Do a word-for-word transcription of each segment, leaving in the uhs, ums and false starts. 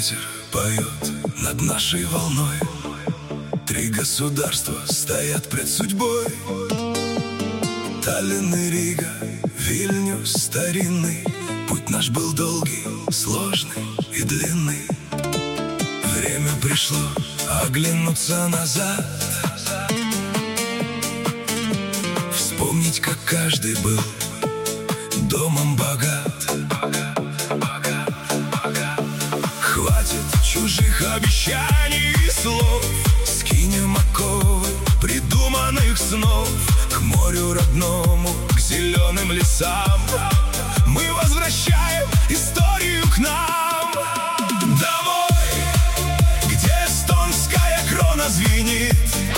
ветер поет над нашей волной. Три государства стоят пред судьбой: Таллин и Рига, Вильнюс старинный. Путь наш был долгий, сложный и длинный. Время пришло оглянуться назад, вспомнить, как каждый был домом богат. Хватит чужих обещаний и слов, скинем оковы придуманных снов. К морю родному, к зеленым лесам мы возвращаем историю к нам. Домой, где эстонская крона звенит.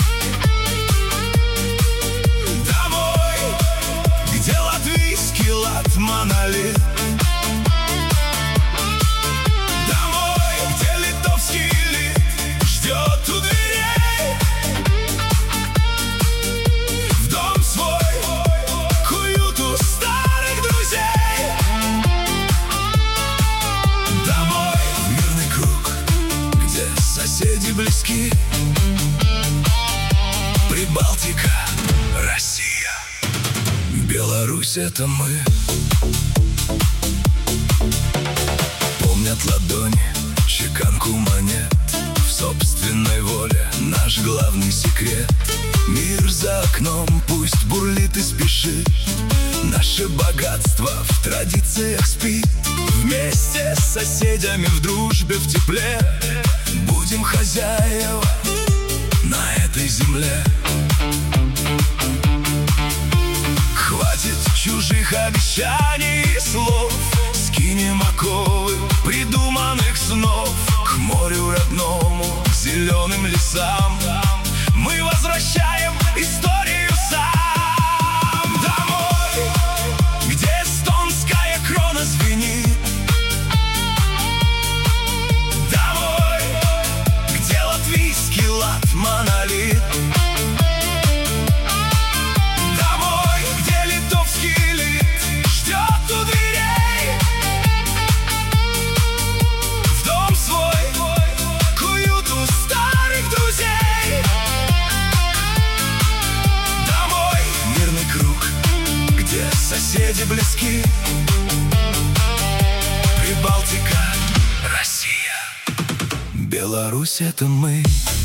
Домой, где латвийский лад монолит. Домой, где литовский лид ждет у дверей. В дом свой, к уюту старых друзей. Домой, в мирный круг, где соседи близки. Прибалтика, Россия, Беларусь — это мы. Помнят ладони чеканку монет, в собственной воле наш главный секрет. Мир за окном пусть бурлит и спешит, наше богатство в традициях спит. Вместе с соседями в дружбе, в тепле будем хозяева на этой земле. Хватит чужих обещаний и слов, скинем оковы придуманных снов. К морю родному, к зеленым лесам мы возвращаем историю сам. Домой, где эстонская крона звенит. Домой, где латвийский лад монолит. Домой, где литовский лид ждет у дверей. В дом свой, к уюту старых друзей. Домой, мирный круг, где соседи близки. Прибалтика, Россия, Беларусь — это мы.